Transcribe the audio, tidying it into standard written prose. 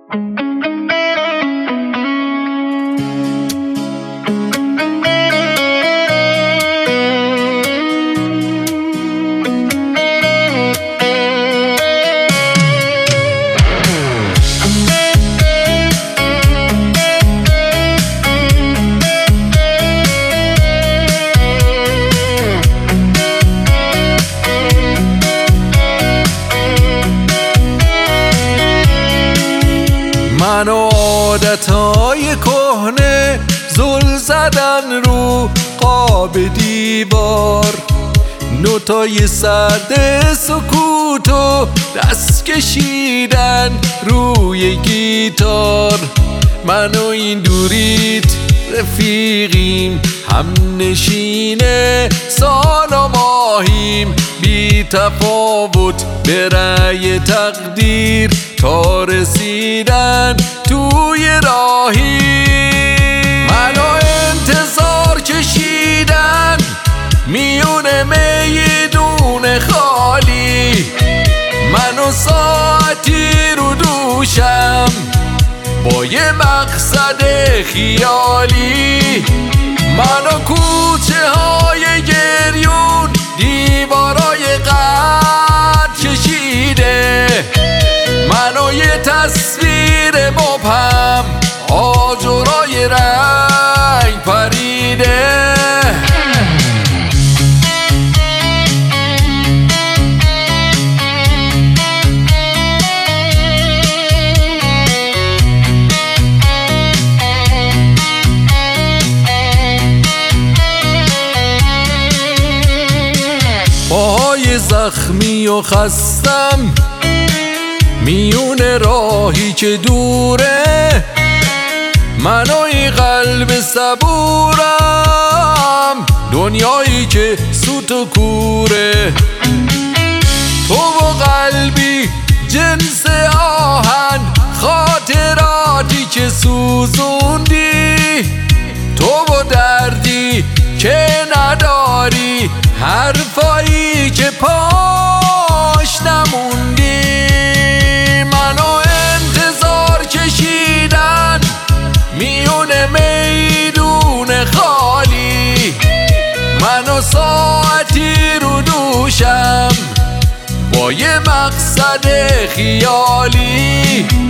من و عادتهای کهنه زل زدن رو قاب دیوار، نوتای سرد سکوت و دست کشیدن روی گیتار. من و این دوریت رفیقیم، هم نشینه سال و ماهیم، بی تفاوت به رأی تقدیر تا رسیدن توی راهیم. منو انتظار کشیدن میون میدون خالی، منو ساعتی رو دوشم با یه مقصد خیالی. منو کوچه های گریون دیوارای قد کشیده، منو یه تصویر مبهم آجرای رنگ پریده. پاهای زخمی و خستم میون راهی که دوره، منوی قلب صبورم دنیایی که سوت و کوره. تو و قلبی جنس آهن، خاطراتی که سوزوندی، تو و دردی که نداری، حرفایی که پاش نموندی. منو انتظار کشیدن میون میدون خالی، منو ساعتی رو دوشم با یه مقصد خیالی.